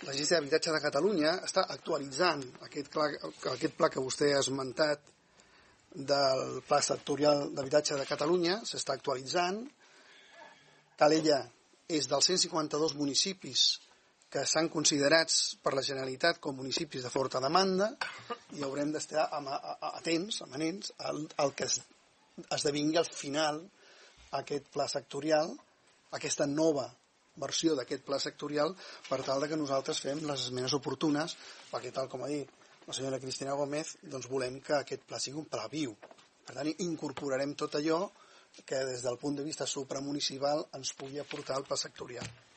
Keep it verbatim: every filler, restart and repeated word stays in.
l'Agència d'Habitatge de Catalunya està actualitzant aquest pla, aquest pla que vostè ha esmentat del Pla Sectorial d'Habitatge de Catalunya, s'està actualitzant. Calella és dels cent cinquanta-dos municipis que s'han considerats per la Generalitat com municipis de forta demanda i haurem d'estar atents, amanents, al, al que es, esdevingui al final aquest pla sectorial, aquesta nova versió d'aquest pla sectorial, per tal de que nosaltres fem les esmenes oportunes, perquè tal com ha dit la senyora Cristina Gómez, doncs volem que aquest pla sigui un pla viu. Per tant, incorporarem tot allò que des del punt de vista supramunicipal ens pugui aportar el pla sectorial.